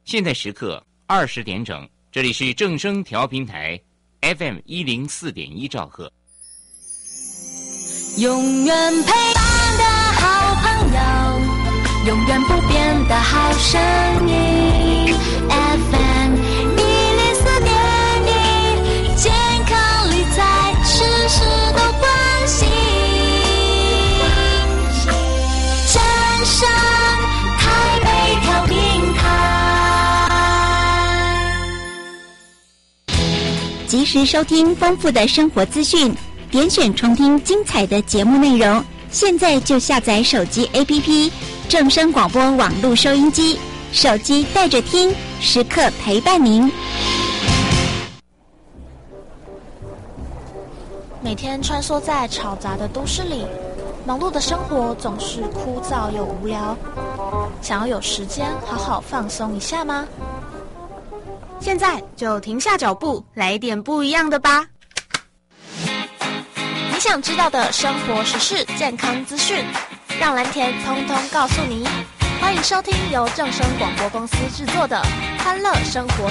现在时刻20点整，这里是正声调频台 FM104.1兆赫。 永远陪伴的好朋友，永远不变的好声音 FM104.1，健康理财事事都关心，正声台北调频台， 及时收听丰富的生活资讯，点选重听精彩的节目内容。现在就下载手机 APP 正声广播网络收音机，手机带着听，时刻陪伴您。 每天穿梭在嘈杂的都市里，忙碌的生活总是枯燥又无聊。想要有时间好好放松一下吗？ 现在就停下脚步，来一点不一样的吧。 你想知道的生活时事、健康资讯，让蓝田通通告诉你。欢迎收听由正声广播公司制作的《欢乐生活通》。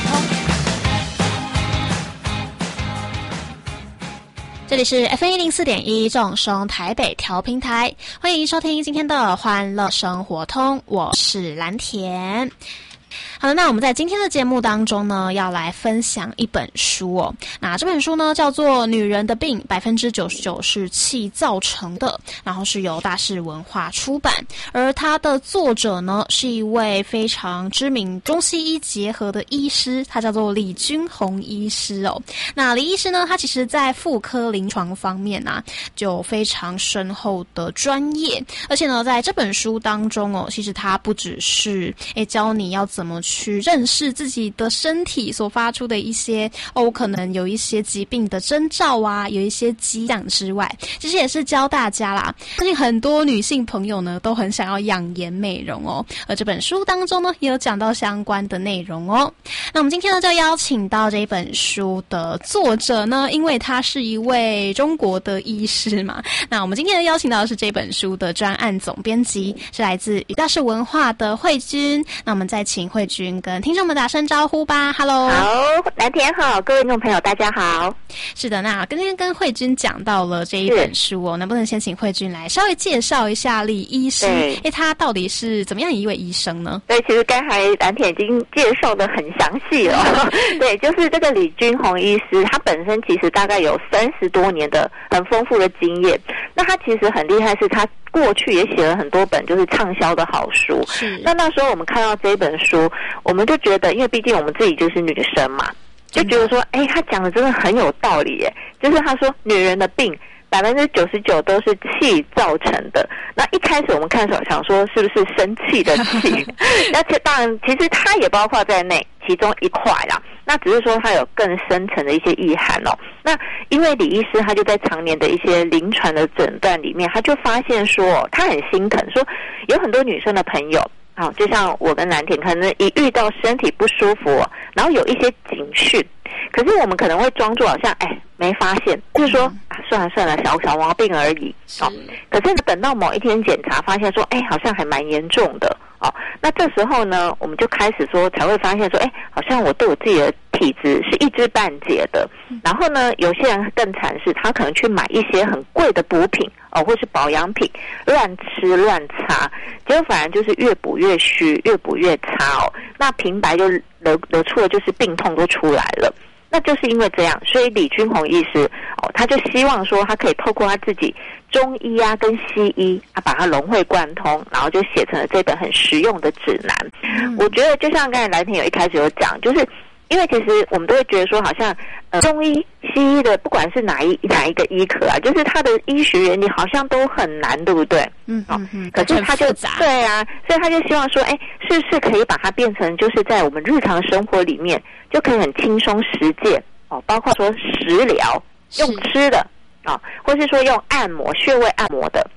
这里是 FM104.1 正声台北调频台，欢迎收听今天的《欢乐生活通》，我是蓝田。好的，那我们在今天的节目当中呢，要来分享一本书哦。那这本书呢叫做《女人的病99%是气造成的》，然后是由大是文化出版，而它的作者呢是一位非常知名中西医结合的医师，他叫做李君宏医师哦。那李医师呢，他其实在妇科临床方面啊就非常深厚的专业，而且呢在这本书当中哦，其实他不只是教你要怎么去认识自己的身体所发出的一些可能有一些疾病的征兆啊，有一些迹象之外，其实也是教大家啦，相信很多女性朋友呢都很想要养颜美容哦，而这本书当中呢也有讲到相关的内容哦。那我们今天呢就邀请到这本书的作者呢，因为他是一位中国的医师嘛，那我们今天邀请到的是这本书的专案总编辑，是来自于大是文化的慧君。那我们再请慧君跟听众们打声招呼吧。 Hello。 好，蓝田好，各位听众朋友大家好。 是的，那今天跟慧君讲到了这一本书哦，能不能先请慧君来稍微介绍一下李医师，他到底是怎么样一位医生呢？ 对，其实刚才蓝田已经介绍的很详细了对，就是这个李君宏医师，他本身其实大概有30多年的很丰富的经验，那他其实很厉害，是他过去也写了很多本就是畅销的好书。那时候我们看到这本书，我们就觉得，因为毕竟我们自己就是女生嘛，就觉得说他讲的真的很有道理耶。就是他说女人的病99%都是气造成的。那一开始我们看想说是不是生气的气那当然其实它也包括在内其中一块啦，那只是说它有更深层的一些意涵哦。那因为李医师他就在常年的一些临床的诊断里面，他就发现说他很心疼，说有很多女生的朋友就像我跟蓝田，可能一遇到身体不舒服然后有一些警讯，可是我们可能会装作好像没发现，就是说算了小毛病而已可是等到某一天检查发现说好像还蛮严重的那这时候呢我们就开始说才会发现说好像我对我自己的体质是一知半解的然后呢有些人更惨是他可能去买一些很贵的补品或是保养品乱吃乱擦，结果反而就是越补越虚，越补越差那平白就惹出了就是病痛都出来了。那就是因为这样，所以李君宏医师他就希望说他可以透过他自己中医跟西医把它融会贯通，然后就写成了这本很实用的指南。我觉得就像刚才蓝田有一开始有讲，就是因为其实我们都会觉得说好像中医西医的不管是哪一个医科就是它的医学原理好像都很难，对不对？可是他就对啊，所以他就希望说是不是可以把它变成就是在我们日常生活里面就可以很轻松实践包括说食疗用吃的或是说用按摩穴位按摩的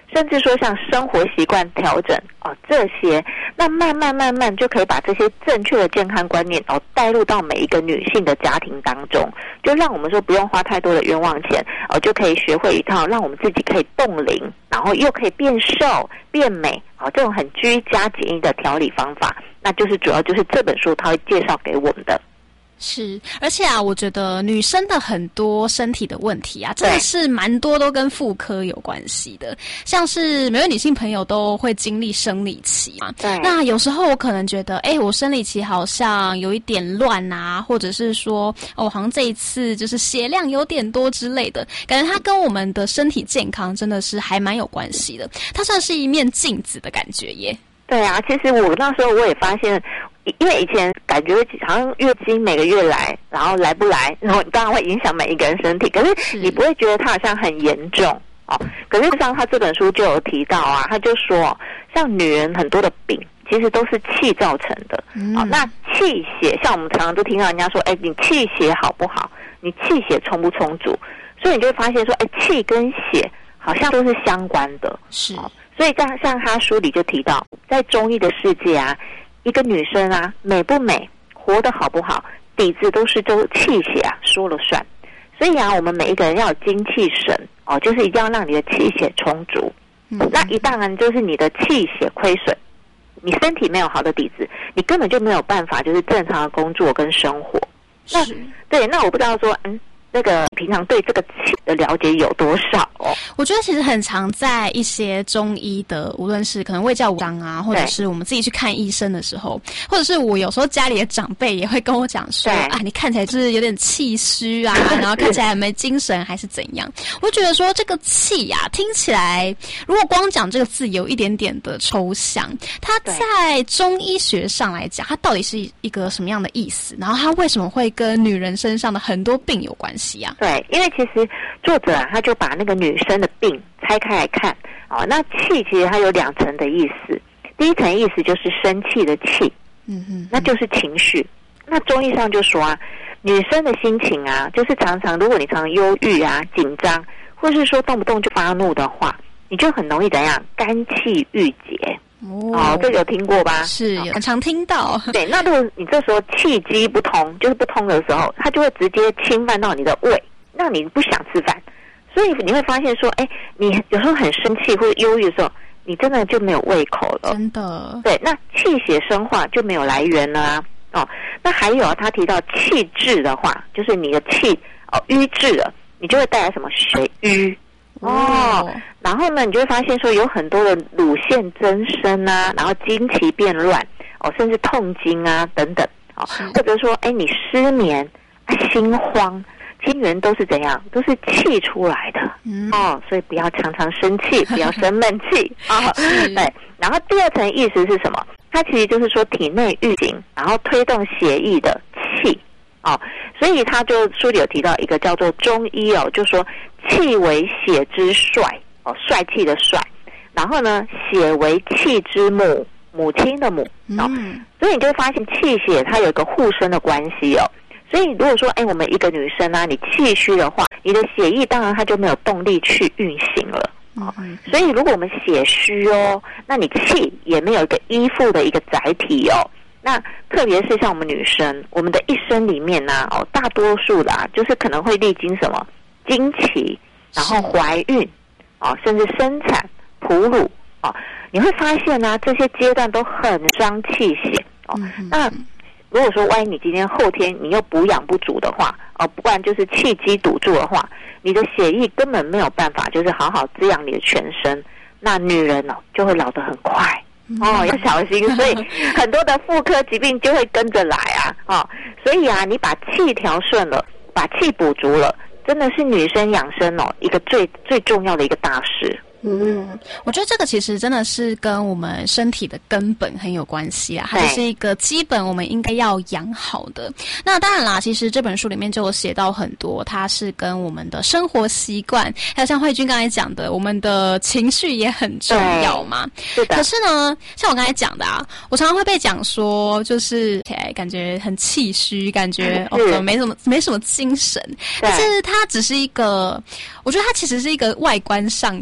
甚至说像生活习惯调整这些，那慢慢就可以把这些正确的健康观念带入到每一个女性的家庭当中，就让我们说不用花太多的冤枉钱就可以学会一套让我们自己可以冻龄，然后又可以变瘦变美这种很居家简易的调理方法，那就是主要就是这本书它会介绍给我们的。 是，而且我觉得女生的很多身体的问题真的是蛮多都跟妇科有关系的，像是每位女性朋友都会经历生理期嘛。 对。 那有时候我可能觉得，我生理期好像有一点乱或者是说，好像这一次就是血量有点多之类的，感觉它跟我们的身体健康真的是还蛮有关系的。它算是一面镜子的感觉耶。 对啊，其实我那时候我也发现。因为以前感觉好像月经每个月来，然后来不来，然后当然会影响每一个人身体，可是你不会觉得它好像很严重可是像他这本书就有提到他就说像女人很多的病其实都是气造成的那气血，像我们常常都听到人家说你气血好不好，你气血充不充足，所以你就会发现说气跟血好像都是相关的。 是所以像他书里就提到，在中医的世界一个女生美不美，活得好不好，底子都是气血说了算。所以我们每一个人要有精气神就是一定要让你的气血充足。那一旦就是你的气血亏损，你身体没有好的底子，你根本就没有办法就是正常的工作跟生活。那我不知道说那个平常对这个气的了解有多少我觉得其实很常在一些中医的，无论是可能卫教章或者是我们自己去看医生的时候，或者是我有时候家里的长辈也会跟我讲说你看起来就是有点气虚然后看起来没精神还是怎样。我觉得说这个气听起来如果光讲这个字有一点点的抽象，它在中医学上来讲它到底是一个什么样的意思，然后它为什么会跟女人身上的很多病有关系对，因为其实作者他就把那个女生的病拆开来看那气其实它有2层的意思，第一层意思就是生气的气那就是情绪。那中医上就说女生的心情就是常常如果你常常忧郁紧张，或是说动不动就发怒的话，你就很容易怎样肝气郁结这个有听过吧？ 是很常听到。 对，那如果你这时候气机不通，就是不通的时候，它就会直接侵犯到你的胃，让你不想吃饭。所以你会发现说你有时候很生气或者忧郁的时候，你真的就没有胃口了。 真的。 对，那气血生化就没有来源了那还有他提到气滞的话，就是你的气瘀滞了，你就会带来什么血瘀然后呢，你就会发现说有很多的乳腺增生然后经期变乱甚至痛经等等或者说你失眠心慌，经源都是怎样，都是气出来的所以不要常常生气，不要生闷气对。然后第2层意思是什么？它其实就是说体内运行，然后推动血液的气所以他就书里有提到一个叫做中医就说气为血之帅帅气的帅，然后呢血为气之母，母亲的母所以你就会发现气血它有一个互生的关系所以如果说我们一个女生你气虚的话，你的血液当然它就没有动力去运行了所以如果我们血虚那你气也没有一个依附的一个载体那特别是像我们女生，我们的一生里面大多数的就是可能会历经什么经期，然后怀孕甚至生产哺乳你会发现这些阶段都很伤气血那如果说万一你今天后天你又补养不足的话不然就是气机堵住的话，你的血液根本没有办法就是好好滋养你的全身，那女人就会老得很快要小心。所以很多的妇科疾病就会跟着来所以你把气调顺了，把气补足了，真的是女生养生一个最最重要的一个大事。 我觉得这个其实真的是跟我们身体的根本很有关系它是一个基本我们应该要养好的。那当然啦，其实这本书里面就有写到很多，它是跟我们的生活习惯，还有像慧君刚才讲的，我们的情绪也很重要嘛。 是的。 可是呢，像我刚才讲的我常常会被讲说，就是感觉很气虚，感觉没什么精神。但是它只是一个，我觉得它其实是一个外观上的，有点像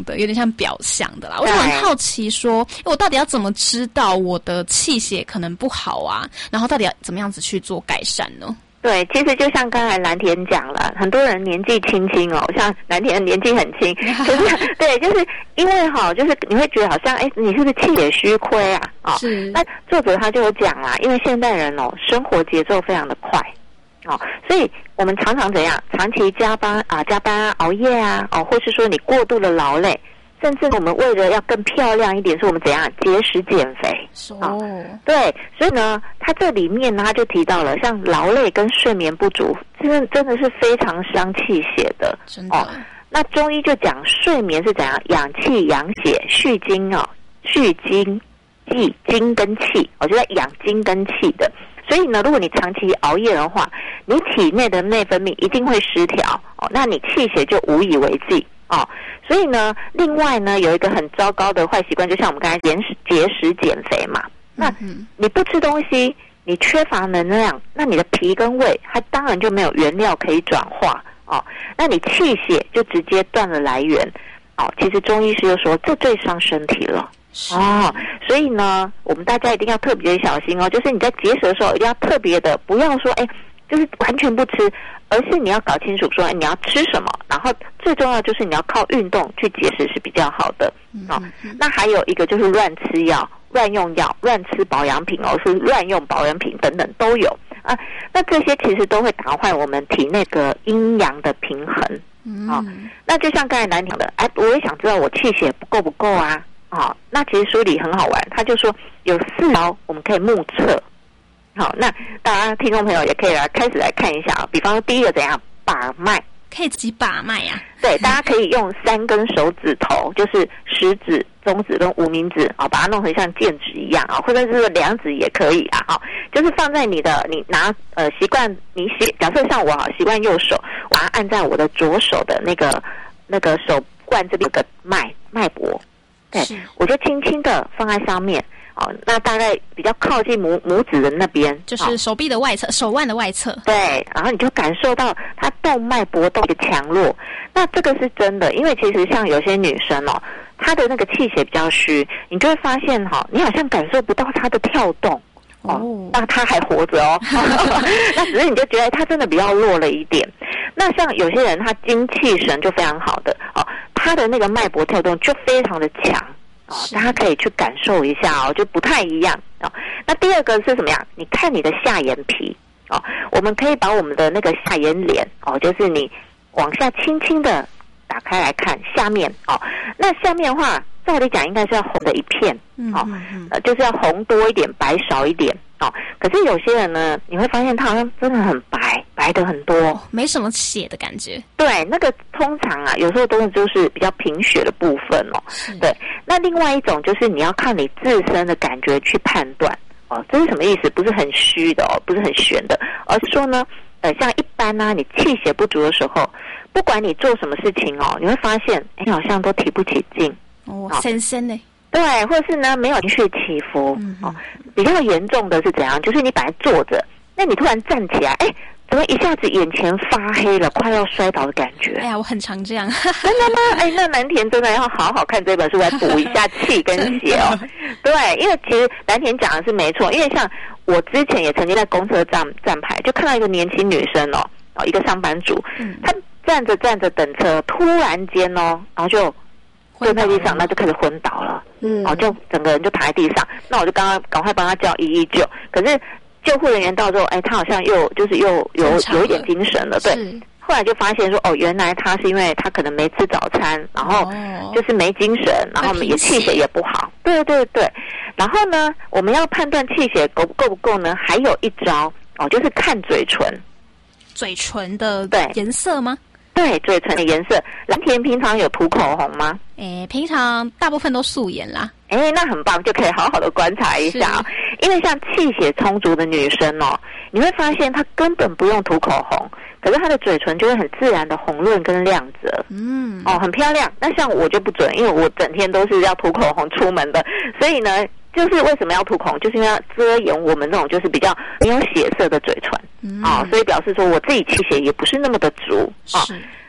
看表象的啦。我就很好奇说，我到底要怎么知道我的气血可能不好啊？然后到底要怎么样子去做改善呢？ 对，其实就像刚才蓝田讲了，很多人年纪轻轻哦，像蓝田年纪很轻，可是对，就是因为就是你会觉得好像你是不是气血虚亏啊？ 是。 那作者他就有讲啦，因为现代人生活节奏非常的快所以我们常常怎样，长期加班熬夜啊或是说你过度的劳累。甚至我们为了要更漂亮一点，是我们怎样节食减肥对，所以呢，他这里面呢，他就提到了像劳累跟睡眠不足，真的是非常伤气血的。 真的。 那中医就讲睡眠是怎样养气养血续精续精济精跟气就在养精跟气的。所以呢，如果你长期熬夜的话，你体内的内分泌一定会失调那你气血就无以为继所以呢，另外呢，有一个很糟糕的坏习惯，就像我们刚才节食减肥嘛。那你不吃东西，你缺乏能量，那你的脾跟胃，它当然就没有原料可以转化那你气血就直接断了来源其实中医师就说，这最伤身体了所以呢，我们大家一定要特别小心就是你在节食的时候，一定要特别的，不要说就是完全不吃，而是你要搞清楚说你要吃什么，然后最重要就是你要靠运动去节食是比较好的那还有一个就是乱吃药、乱用药、乱吃保养品是乱用保养品等等都有那这些其实都会打坏我们体内的阴阳的平衡那就像刚才蓝讲的我也想知道我气血不够啊那其实书里很好玩，他就说有4招我们可以目测那大家听众朋友也可以开始来看一下比方说第一个怎样把脉， 可以自己把脉啊？ 对，大家可以用3根手指头，就是食指、中指跟无名指把它弄成像剑指一样或者是2指也可以就是放在你拿习惯假设像我习惯右手，我把它按在我的左手的那个手腕这边有个脉搏，对，我就轻轻的放在上面那大概比较靠近拇指的那边， 就是手臂的外侧，手腕的外侧。 对，然后你就感受到它动脉搏动的强弱。那这个是真的，因为其实像有些女生她的那个气血比较虚，你就会发现你好像感受不到她的跳动那她还活着那只是你就觉得她真的比较弱了一点。那像有些人她精气神就非常好的她的那个脉搏跳动就非常的强。大家可以去感受一下就不太一样那第二个是什么样？你看你的下眼皮我们可以把我们的那个下眼睑就是你往下轻轻的打开来看下面那下面的话，照理讲应该是要红的一片就是要红多一点，白少一点可是有些人呢，你会发现他好像真的很白的很多没什么血的感觉。 对，那个通常有时候都是就是比较贫血的部分对，那另外一种就是你要靠你自身的感觉去判断这是什么意思？不是很虚的不是很玄的，而是说呢像一般你气血不足的时候，不管你做什么事情你会发现好像都提不起劲深深的。 对，或是呢没有情绪起伏比较严重的是怎样？就是你本来坐着，那你突然站起来怎么一下子眼前发黑了，快要摔倒的感觉？ 哎呀，我很常这样。 真的吗？那蓝田真的要好好看这本书来补一下气跟血对，因为其实蓝田讲的是没错，因为像我之前也曾经在公车站牌，就看到一个年轻女生一个上班族，她站着等车，突然间然后就在地上，那就开始昏倒了，就整个人就躺在地上。那我就赶快帮他叫119，可是救护人员到之后，他好像又有一点精神了，对。后来就发现说，原来他是因为他可能没吃早餐，然后就是没精神，然后也气血也不好。对对对。然后呢，我们要判断气血够不够呢，还有一招就是看嘴唇。 嘴唇的颜色吗？ 对，嘴唇的颜色。蓝田平常有涂口红吗？ 平常大部分都素颜啦。 那很棒，就可以好好的观察一下因为像气血充足的女生你会发现她根本不用涂口红，可是她的嘴唇就会很自然的红润跟亮泽。很漂亮。那像我就不准，因为我整天都是要涂口红出门的，所以呢就是为什么要涂口红，就是因为要遮掩我们这种就是比较没有血色的嘴唇所以表示说我自己气血也不是那么的足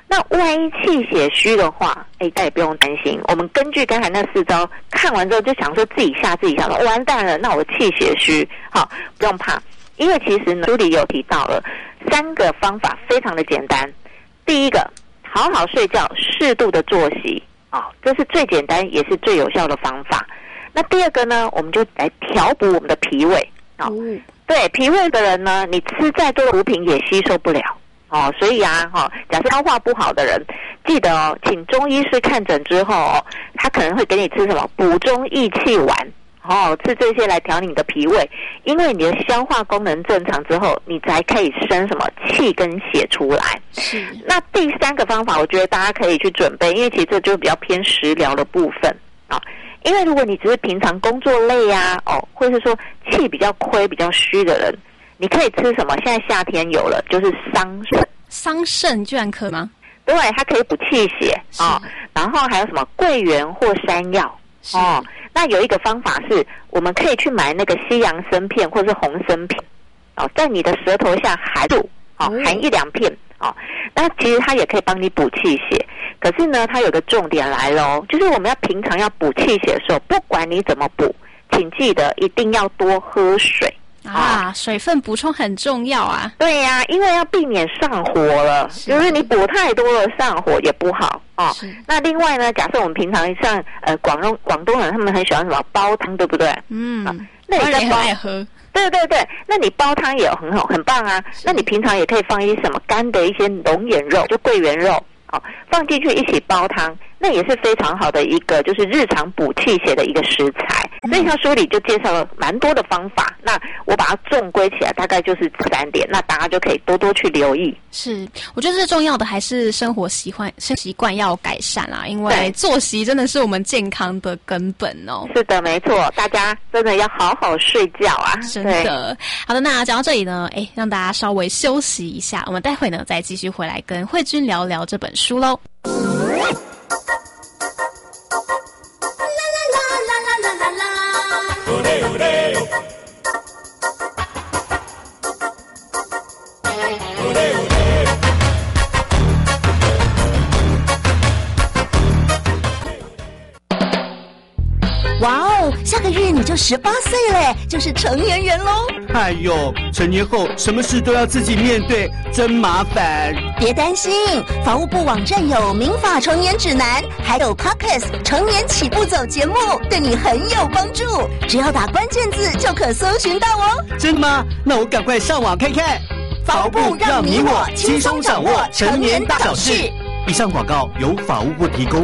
那万一气血虚的话，大家也不用担心。我们根据刚才那4招看完之后，就想说自己吓自己，想说完蛋了，那我气血虚，好，不用怕，因为其实呢，书里有提到了3个方法，非常的简单。第一个，好好睡觉，适度的作息，这是最简单也是最有效的方法。那第二个呢，我们就来调补我们的脾胃。对，脾胃的人呢，你吃再多的补品也吸收不了。所以啊，假设消化不好的人，记得请中医师看诊之后，他可能会给你吃什么补中益气丸，吃这些来调你的脾胃，因为你的消化功能正常之后，你才可以生什么气跟血出来。 是。 那第3个方法，我觉得大家可以去准备，因为其实这就比较偏食疗的部分啊。因为如果你只是平常工作累啊，或者是说气比较亏、比较虚的人，你可以吃什么？现在夏天有了，就是桑葚。 桑葚居然可吗？ 对，它可以补气血然后还有什么桂圆或山药那有一个方法是，我们可以去买那个西洋参片或是红参片在你的舌头下含住含1-2片那其实它也可以帮你补气血。可是呢，它有个重点来咯，就是我们要平常要补气血的时候，不管你怎么补，请记得一定要多喝水。 水分补充很重要啊。 对呀，因为要避免上火了，就是你补太多了上火也不好那另外呢，假设我们平常像广东人他们很喜欢什么煲汤，对不对？那你在很爱喝。 对对对，那你煲汤也很棒啊。那你平常也可以放一些什么干的一些龙眼肉，就桂圆肉放进去一起煲汤，那也是非常好的一个就是日常补气血的一个食材。所以他书里就介绍了蛮多的方法，那我把它纵归起来，大概就是3点，那大家就可以多多去留意。 是，我觉得最重要的还是生活习惯要改善啦，因为作息真的是我们健康的根本是的，没错，大家真的要好好睡觉啊！ 真的。好的，那讲到这里呢，让大家稍微休息一下，我们待会呢再继续回来跟慧君聊聊这本书喽。 哇哦，下个月你就18岁了，就是成年人咯。 哎呦，成年后什么事都要自己面对，真麻烦。 别担心，法务部网站有民法成年指南，还有 Podcast 成年起步走节目，对你很有帮助。只要打关键字就可搜寻到哦。 真的吗？那我赶快上网看看。 法务部让你我轻松掌握成年大小事。 以上广告由法务部提供。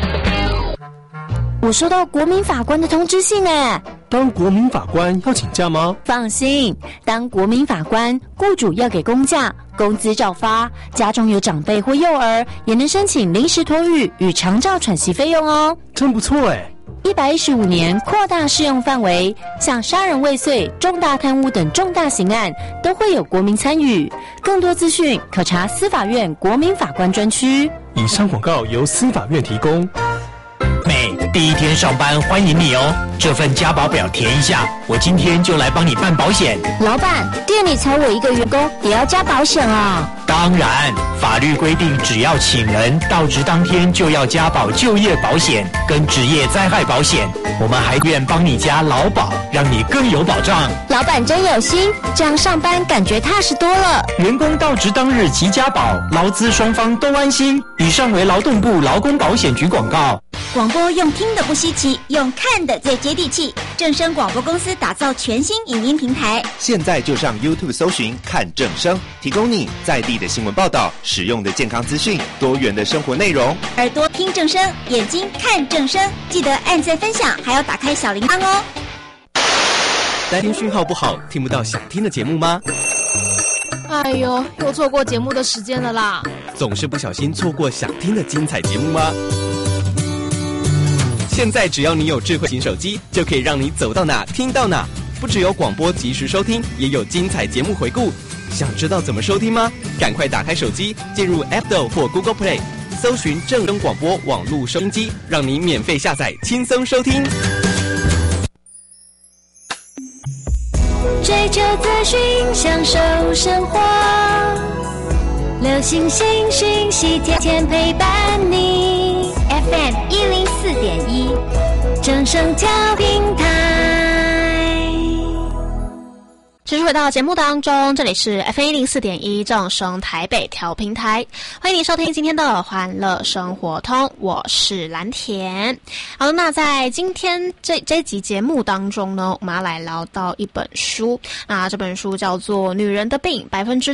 我收到国民法官的通知信当国民法官要请假吗？ 放心，当国民法官，雇主要给公假，工资照发，家中有长辈或幼儿，也能申请临时托育与长照喘息费用哦。 真不错 115年扩大适用范围，像杀人未遂、重大贪污等重大刑案都会有国民参与。更多资讯可查司法院国民法官专区。 以上广告由司法院提供。 妹，第一天上班欢迎你哦，这份加保表填一下，我今天就来帮你办保险。 老板，店里才我一个员工也要加保险啊？ 当然，法律规定只要请人到职当天就要加保就业保险跟职业灾害保险，我们还愿帮你加劳保，让你更有保障。 老板真有心，这样上班感觉踏实多了。 员工到职当日即加保，劳资双方都安心。以上为劳动部劳工保险局广告。 广播用听的不稀奇，用看的最接地气。正声广播公司打造全新影音平台， 现在就上 YouTube 搜寻看正声，提供你在地的新闻报道、实用的健康资讯、多元的生活内容。 耳朵听正声，眼睛看正声，记得按赞分享，还要打开小铃铛哦。 担心讯号不好，听不到想听的节目吗？ 哎呦，又错过节目的时间了啦！ 总是不小心错过想听的精彩节目吗？现在只要你有智慧型手机，就可以让你走到哪听到哪。不只有广播及时收听，也有精彩节目回顾。想知道怎么收听吗？赶快打开手机，进入 App Store 或 Google Play， 搜寻正声广播网络收音机，让你免费下载，轻松收听。 追求资讯，享受生活， 流星星讯息，天天陪伴你。FM 104.1，正声调频台。 持续回到节目当中，这里是 FM 104.1正声台北调频台，欢迎您收听今天的欢乐生活通，我是蓝田。好，那在今天这集节目当中呢，我们要来聊到一本书，那这本书叫做《女人的病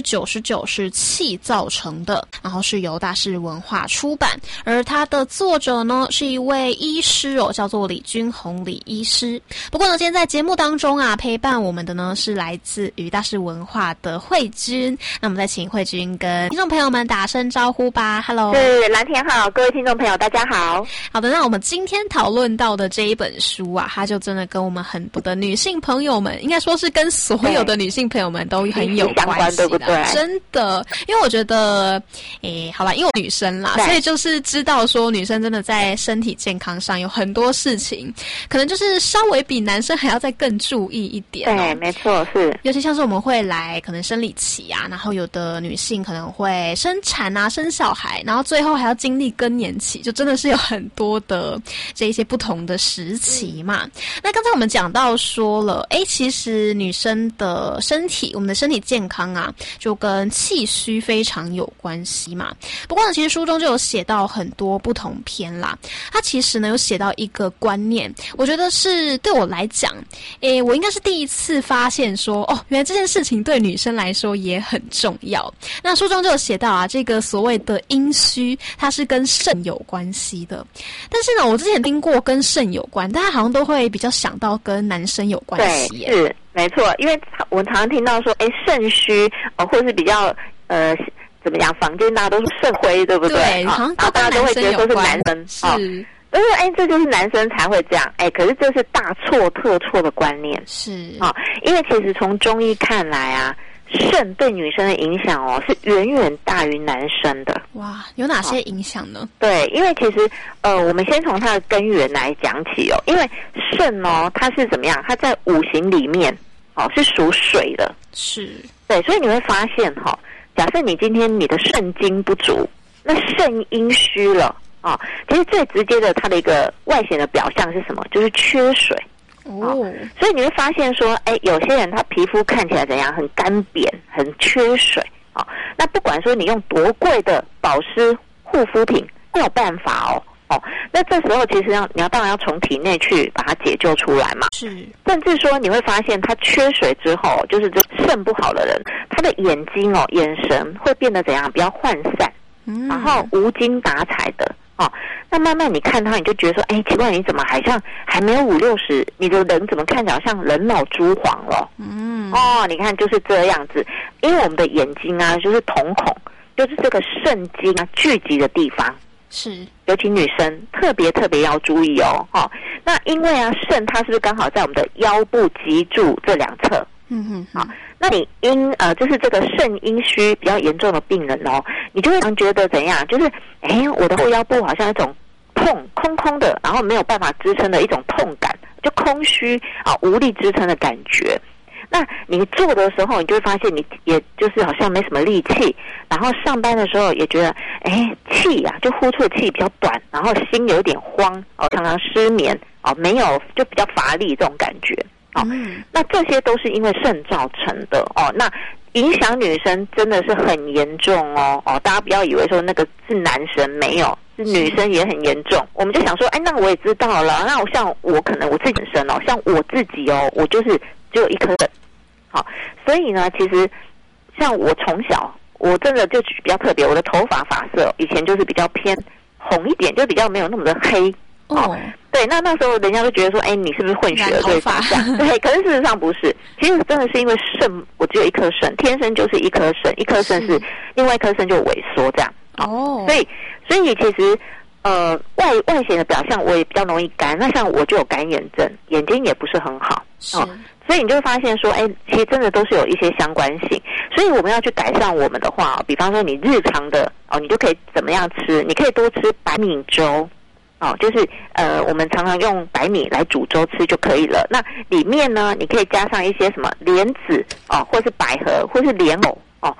99%是气造成的》，然后是由大是文化出版，而它的作者呢是一位医师哦，叫做李君宏李医师。不过呢，今天在节目当中啊，陪伴我们的呢是来自于大是文化的慧君，那我们再请慧君跟听众朋友们打声招呼吧。 Hello， 是蓝田好，各位听众朋友大家好。 好的，那我们今天讨论到的这一本书啊，它就真的跟我们很多的女性朋友们，应该说是跟所有的女性朋友们都很有关系， 对不对？ 真的，因为我觉得好啦，因为我女生啦，所以就是知道说女生真的在身体健康上有很多事情可能就是稍微比男生还要再更注意一点。 对，没错，是尤其像是我们会来可能生理期啊，然后有的女性可能会生产啊，生小孩，然后最后还要经历更年期，就真的是有很多的这一些不同的时期嘛。那刚才我们讲到说了，其实女生的身体，我们的身体健康啊，就跟气虚非常有关系嘛。不过呢，其实书中就有写到很多不同篇啦。它其实呢有写到一个观念，我觉得是对我来讲，我应该是第一次发现说，原来这件事情对女生来说也很重要。那书中就有写到啊，这个所谓的阴虚，它是跟肾有关系的。但是呢，我之前听过跟肾有关，大家好像都会比较想到跟男生有关系耶。 对，是没错，因为我常常听到说，肾虚或是比较怎么样，坊间大家都是肾灰，对不对？ 对，好像大家都会觉得说是男生， 是。 这就是男生才会这样，可是这是大错特错的观念， 是因为其实从中医看来啊，肾对女生的影响是远远大于男生的。 哇，有哪些影响呢？ 对，因为其实我们先从它的根源来讲起哦，因为肾它是怎么样？它在五行里面是属水的， 是对，所以你会发现假设你今天你的肾精不足，那肾阴虚了。其实最直接的，它的一个外显的表象是什么？就是缺水。所以你会发现说，有些人他皮肤看起来怎样，很干瘪，很缺水。那不管说你用多贵的保湿护肤品，没有办法那这时候其实你当然要从体内去把它解救出来嘛。 是， 甚至说你会发现他缺水之后，就是这肾不好的人，他的眼睛眼神会变得怎样？比较涣散，然后无精打采的。那慢慢你看他，你就觉得说，奇怪，你怎么好像还没有50-60，你的人怎么看起来好像人老珠黄了？你看就是这样子，因为我们的眼睛啊，就是瞳孔，就是这个肾精啊聚集的地方。 是， 尤其女生特别要注意哦。那因为啊，肾它是不是刚好在我们的腰部脊柱这两侧？那你就是这个肾阴虚比较严重的病人你就会常觉得怎样？就是我的后腰部好像一种痛，空空的，然后没有办法支撑的一种痛感，就空虚无力支撑的感觉。那你做的时候，你就会发现你也就是好像没什么力气，然后上班的时候也觉得气就呼出的气比较短，然后心有点慌常常失眠没有，就比较乏力这种感觉。那这些都是因为肾造成的那影响女生真的是很严重大家不要以为说那个是男生，没有，是女生也很严重。我们就想说那我也知道了，那像我可能我自己本身像我自己我就是只有一颗肾所以呢其实像我从小我真的就比较特别，我的头发发色以前就是比较偏红一点，就比较没有那么的黑对，那时候人家都觉得说你是不是混血儿对发相？对，可是事实上不是，其实真的是因为肾，我只有一颗肾，天生就是一颗肾，一颗肾是另外一颗肾就萎缩这样所以其实外显的表象我也比较容易干，那像我就有干眼症，眼睛也不是很好所以你就会发现说其实真的都是有一些相关性。所以我们要去改善我们的话比方说你日常的你就可以怎么样吃，你可以多吃白米粥就是我们常常用白米来煮粥吃就可以了。那里面呢，你可以加上一些什么莲子或是百合或是莲藕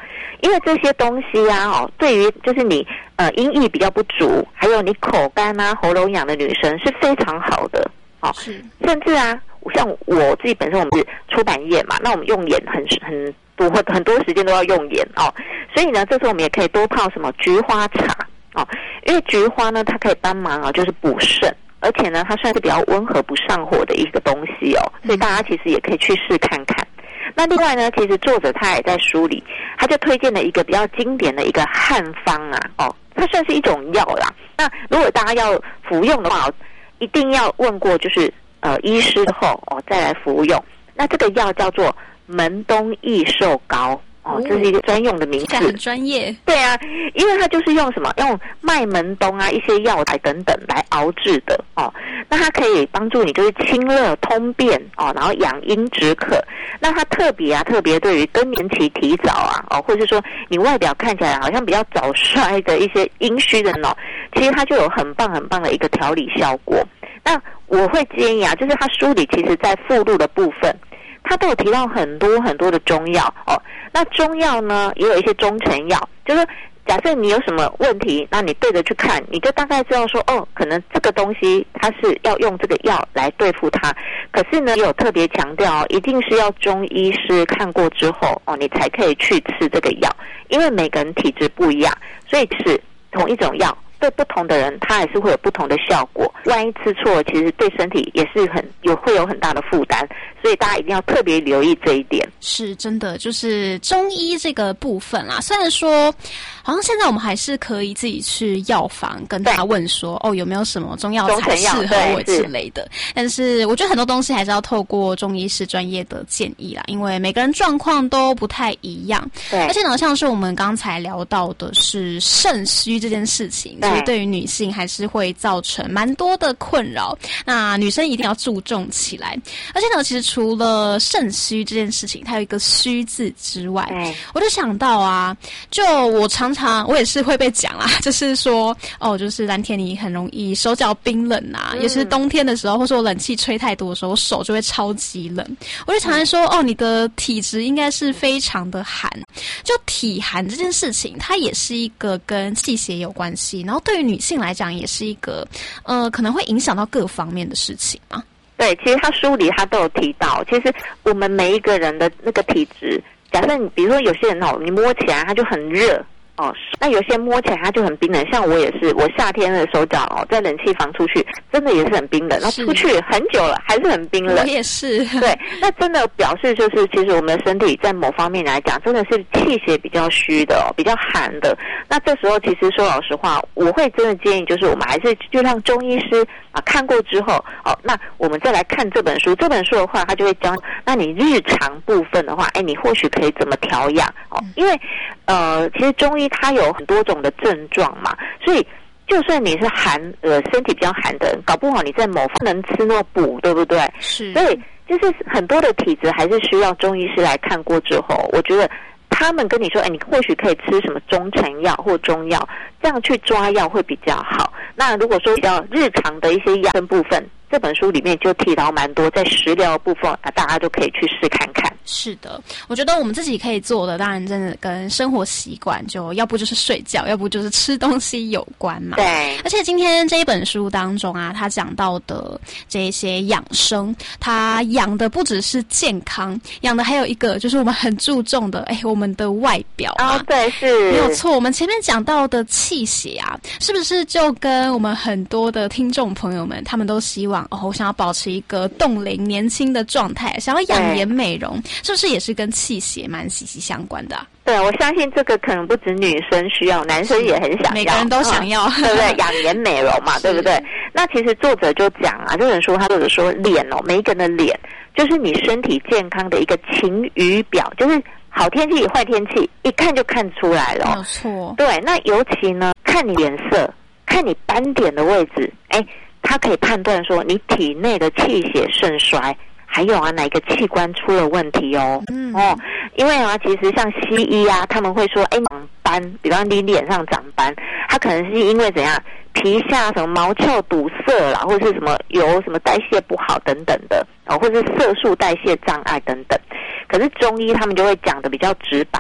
因为这些东西啊，对于就是你阴液比较不足，还有你口干啊、喉咙痒的女生是非常好的甚至啊，像我自己本身我们是出版业嘛，那我们用眼很多时间都要用眼所以呢，这时候我们也可以多泡什么菊花茶因为菊花呢，它可以帮忙就是补肾。而且呢，它算是比较温和不上火的一个东西所以大家其实也可以去试看看。那另外呢，其实作者他也在书里，他就推荐了一个比较经典的一个汉方它算是一种药啦。那如果大家要服用的话，一定要问过就是医师后再来服用。那这个药叫做门冬益寿膏。这是一个专用的名字， 很专业。 对啊，因为它就是用什么，用麦门冬啊一些药材等等来熬制的那它可以帮助你就是清热通便然后养阴止渴。那它特别对于更年期提早或者是说你外表看起来好像比较早衰的一些阴虚的其实它就有很棒的一个调理效果。那我会建议就是它书里其实在附录的部分，它都有提到很多的中药那中药呢，也有一些中成药，就是假设你有什么问题，那你对着去看，你就大概知道说可能这个东西它是要用这个药来对付它。可是呢，也有特别强调一定是要中医师看过之后你才可以去吃这个药，因为每个人体质不一样，所以是同一种药对不同的人，它还是会有不同的效果。万一吃错，其实对身体也是会有很大的负担，所以大家一定要特别留意这一点。 是真的，就是中医这个部分啦。虽然说，好像现在我们还是可以自己去药房跟他问说，有没有什么中药材适合我之类的。但是我觉得很多东西还是要透过中医师专业的建议啦，因为每个人状况都不太一样。 对， 而且呢，像是我们刚才聊到的是肾虚这件事情，其实对于女性还是会造成蛮多的困扰。那女生一定要注重起来。而且呢，其实除了肾虚这件事情，它有一个虚字之外，我就想到就我也是会被讲啦，就是说就是蓝田你很容易手脚冰冷也是冬天的时候，或是我冷气吹太多的时候，手就会超级冷。我就常常说你的体质应该是非常的寒。就体寒这件事情，它也是一个跟气血有关系，然后对于女性来讲也是一个可能会影响到各方面的事情嘛。 对，其实他书里他都有提到，其实我们每一个人的那个体质，假设你比如说有些人你摸起来他就很热那有些摸起来它就很冰冷，像我也是，我夏天的手脚在冷气房出去，真的也是很冰冷，然后出去很久了还是很冰冷。 我也是。 对，那真的表示就是其实我们的身体在某方面来讲，真的是气血比较虚的比较寒的。那这时候其实说老实话，我会真的建议就是我们还是就让中医师看过之后那我们再来看这本书。这本书的话，他就会教，那你日常部分的话，你或许可以怎么调养因为其实中医它有很多种的症状嘛，所以就算你是身体比较寒的人，搞不好你在某方能吃那么补，对不对？ 是。 所以就是很多的体质还是需要中医师来看过之后，我觉得他们跟你说你或许可以吃什么中成药或中药，这样去抓药会比较好。那如果说比较日常的一些养生部分，这本书里面就提到蛮多，在食疗的部分大家都可以去试看看。 是的，我觉得我们自己可以做的，当然真的跟生活习惯，就要不就是睡觉，要不就是吃东西有关嘛。 对。 而且今天这一本书当中他讲到的这些养生，他养的不只是健康，养的还有一个就是我们很注重的，我们的外表对，是没有错。我们前面讲到的气血是不是就跟我们很多的听众朋友们，他们都希望我想要保持一个冻龄年轻的状态，想要养颜美容，是不是也是跟气血蛮息息相关的对，我相信这个可能不止女生需要，男生也很想要， 每个人都想要对不对？养颜美容嘛对不对？那其实作者就讲这本书他作者说脸每一个人的脸就是你身体健康的一个晴雨表，就是好天气坏天气一看就看出来了没有错。 对，那尤其呢看你脸色，看你斑点的位置他可以判断说你体内的气血盛衰，还有哪一个器官出了问题因为其实像西医他们会说长斑，比方你脸上长斑，它可能是因为怎样皮下什么毛窍堵塞啦，或者是什么油什么代谢不好等等的或者是色素代谢障碍等等。可是中医他们就会讲的比较直白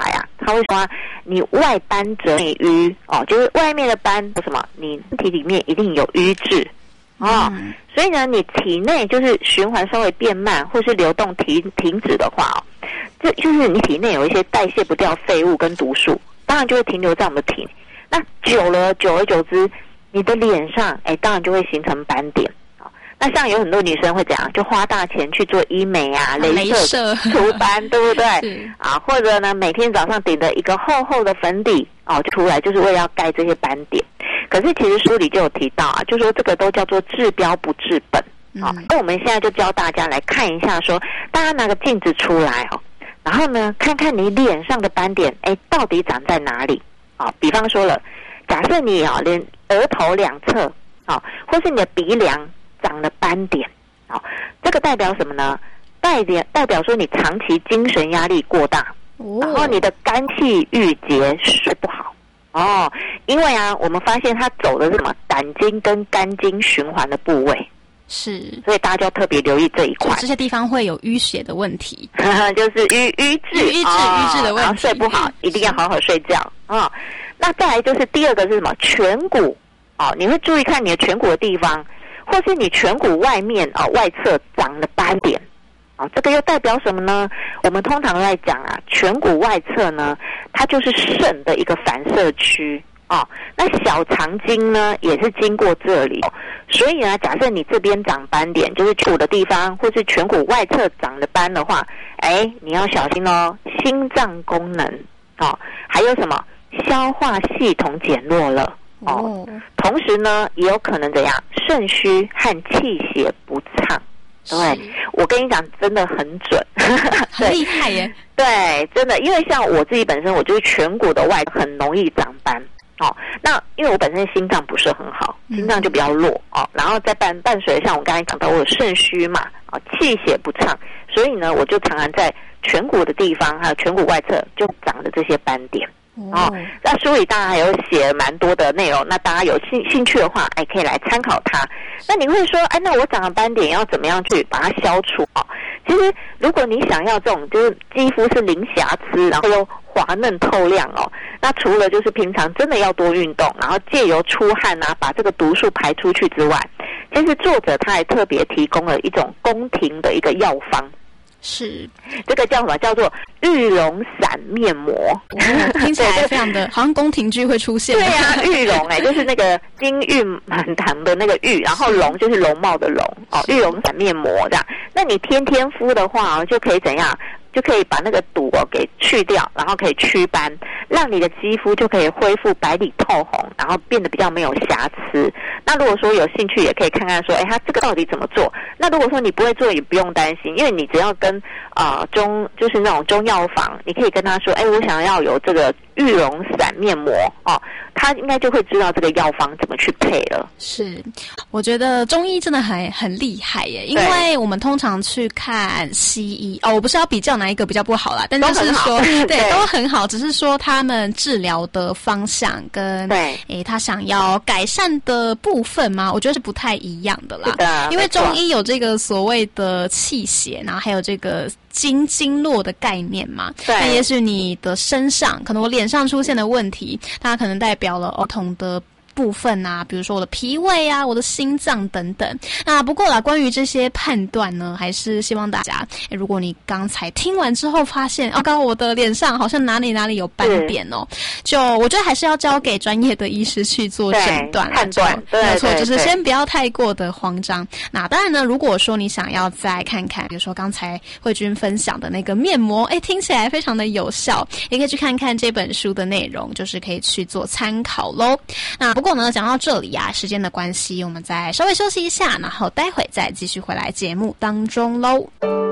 他会说你外斑者内瘀哦，就是外面的斑什么，你身体里面一定有瘀滞哦，所以呢，你体内就是循环稍微变慢，或是流动停止的话哦，这就是你体内有一些代谢不掉废物跟毒素，当然就会停留在我们的体内。那久而久之，你的脸上当然就会形成斑点。那像有很多女生会怎样，就花大钱去做医美啊、雷射除斑，对不对？啊，或者呢，每天早上顶着一个厚厚的粉底哦，就出来就是为了要盖这些斑点。可是其实书里就有提到啊，就说这个都叫做治标不治本。好，那我们现在就教大家来看一下说，大家拿个镜子出来哦，然后呢，看看你脸上的斑点，到底长在哪里？啊，比方说了，假设你连额头两侧啊，或是你的鼻梁长了斑点，好，这个代表什么呢？代表说你长期精神压力过大，然后你的肝气郁结，睡不好哦。因为我们发现它走的是什么？胆经跟肝经循环的部位， 是， 所以大家就要特别留意这一块。 这些地方会有淤血的问题， 就是瘀滞的问题，然后睡不好，一定要好好睡觉啊。那再来就是第二个是什么？颧骨哦，你会注意看你的颧骨的地方。或是你颧骨外面外侧长了斑点，这个又代表什么呢？我们通常来讲颧骨外侧呢，它就是肾的一个反射区那小肠经呢也是经过这里，所以呢，假设你这边长斑点，就是颧骨的地方，或是颧骨外侧长了斑的话，你要小心哦，心脏功能还有什么消化系统减弱了。同时呢，也有可能怎样？肾虚和气血不畅。对，我跟你讲，真的很准， 很厉害耶。 对，真的，因为像我自己本身，我就是颧骨的外很容易长斑。那因为我本身心脏不是很好，心脏就比较弱然后再伴随像我刚才讲到，我有肾虚嘛气血不畅，所以呢，我就常常在颧骨的地方还有颧骨外侧就长了这些斑点。那书里当然还有写蛮多的内容，那大家有兴趣的话，可以来参考它。那你会说，那我长了斑点要怎么样去把它消除其实如果你想要这种就是肌肤是零瑕疵，然后又滑嫩透亮那除了就是平常真的要多运动，然后借由出汗把这个毒素排出去之外，其实作者他还特别提供了一种宫廷的一个药方。 是， 这个叫什么？叫做玉龙散面膜。 听起来非常的，好像宫廷剧会出现。 对玉龙就是那个金玉满堂的那个玉，然后龙就是容貌的龙玉龙散面膜这样。那你天天敷的话就可以怎样？就可以把那个毒给去掉，然后可以祛斑，让你的肌肤就可以恢复白里透红，然后变得比较没有瑕疵。那如果说有兴趣，也可以看看说，它这个到底怎么做？那如果说你不会做，也不用担心，因为你只要跟就是那种中药房，你可以跟他说，我想要有这个玉龙散面膜他应该就会知道这个药方怎么去配了。 是，我觉得中医真的很厉害耶，因为我们通常去看西医我不是要比较哪一个比较不好啦，但就是说对都很好，只是说他们治疗的方向跟他想要改善的部分嘛，我觉得是不太一样的啦。是的，因为中医有这个所谓的气血，然后还有这个经络的概念嘛。那也许你的身上，可能我脸上出现的问题，它可能代表了不同的部分啊，比如说我的脾胃啊，我的心脏等等。那不过啦，关于这些判断呢，还是希望大家，如果你刚才听完之后发现，刚刚我的脸上好像哪里有斑点就我觉得还是要交给专业的医师去做诊断判断。没有错，就是先不要太过的慌张。那当然呢，如果说你想要再看看，比如说刚才慧君分享的那个面膜，听起来非常的有效，也可以去看看这本书的内容，就是可以去做参考咯。那不过呢，讲到这里时间的关系，我们再稍微休息一下，然后待会再继续回来节目当中咯。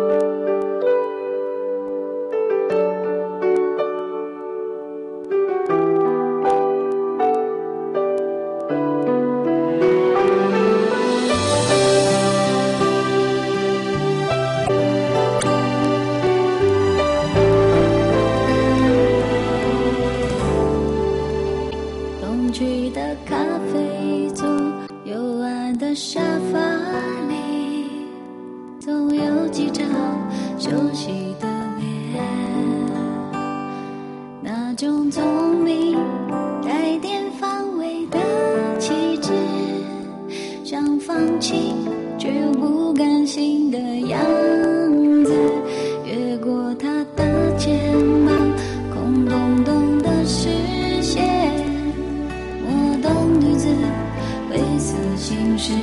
沙发里总有几张熟悉的脸，那那种聪明带点防卫的气质，想放弃却又不甘心的样子，越过他的肩膀，空洞洞的视线，我懂女子微思心事，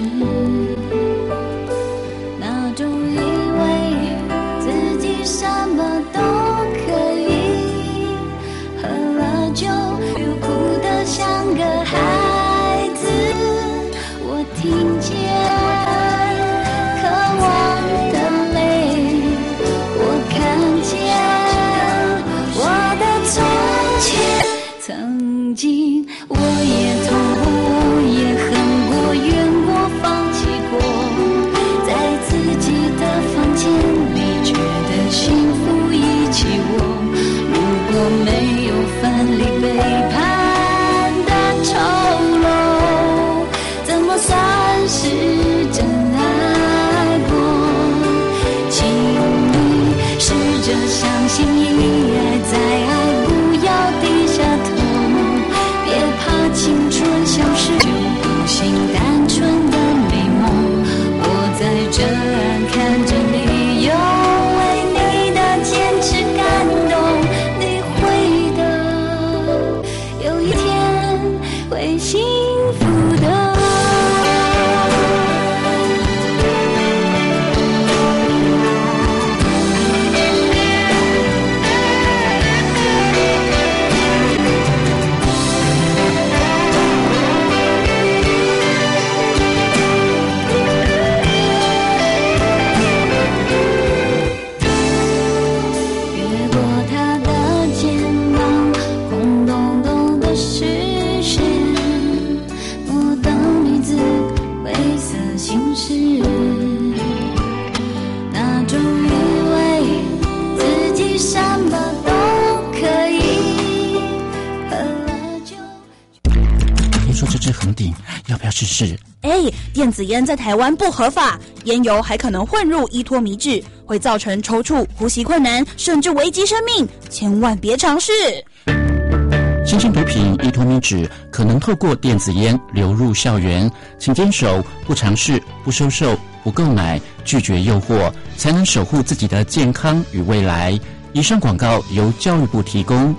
那种以为自己什么都可以，喝了酒又哭得像个孩子，我听见渴望的泪，我看见我的从前，曾经我也痛过，我也恨过，怨过，放弃过，在自己的房间里觉得幸福一起握，如果没有分离背叛的丑陋，怎么算是真爱过？请你试着相信，一爱再爱，不要低下头，别怕青春消失就不行单纯的美梦，我在这儿看着你，又为你的坚持感动，你会的，有一天会幸福的。越过他的肩膀，空洞洞的视线，我等女子微思心事，那种以为自己什么都可以，喝了酒。 听说这支横顶，要不要试试？ 电子烟在台湾不合法，烟油还可能混入依托米脂，会造成抽搐、呼吸困难，甚至危及生命，千万别尝试。 新兴毒品依托米脂可能透过电子烟流入校园，请坚守不尝试、不收受、不购买，拒绝诱惑，才能守护自己的健康与未来。以上广告由教育部提供。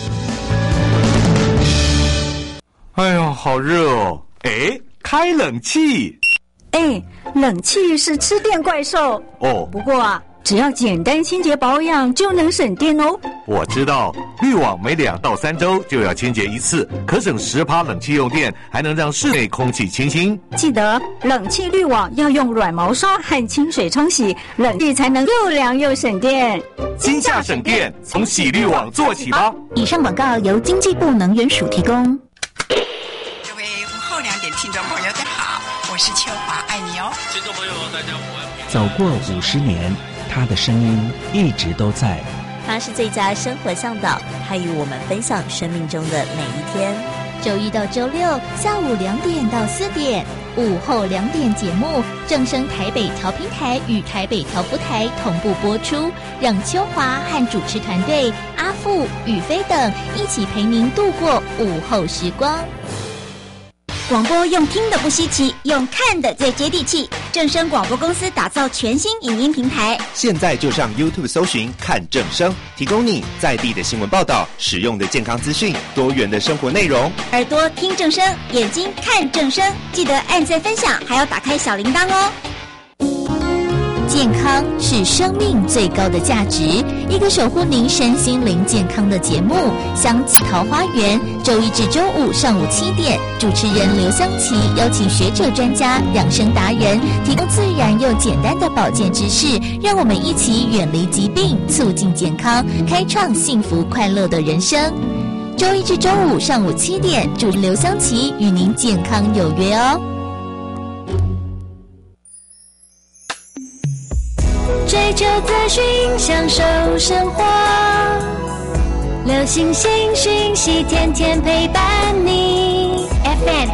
哎呦，好热哦！开冷气。 冷气是吃电怪兽哦。 不过啊，只要简单清洁保养就能省电哦。 我知道，滤网每2到3周就要清洁一次，可省10%冷气用电，还能让室内空气清新。 记得冷气滤网要用软毛刷和清水冲洗，冷气才能又凉又省电。 今夏省电，从洗滤网做起吧。 以上广告由经济部能源署提供。 各位午后2点听众朋友，大家好，我是秋华，爱你哦。 听众朋友，大家午安。 走过50年，他的声音一直都在。 他是最佳生活向导，他与我们分享生命中的每一天。 周一到周六下午2点到4点，午后2点节目正声台北调频台与台北调布台同步播出，让秋华和主持团队阿富、宇飞等一起陪您度过午后时光。 广播用听的不稀奇，用看的最接地气。正声广播公司打造全新影音平台， 现在就上 YouTube 搜寻看正声，提供你在地的新闻报道、实用的健康资讯、多元的生活内容。 耳朵听正声，眼睛看正声，记得按赞分享，还要打开小铃铛哦。 健康是生命最高的价值，一个守护您身心灵健康的节目《香气桃花源》，周一至周五上午7点，主持人刘香琪邀请学者专家、养生达人，提供自然又简单的保健知识，让我们一起远离疾病，促进健康，开创幸福快乐的人生。周一至周五上午7点，主持人刘香琪与您健康有约哦。 追求资讯，享受生活，流行新讯息，天天陪伴你。FM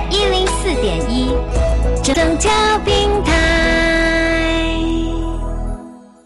104.1，正调频台。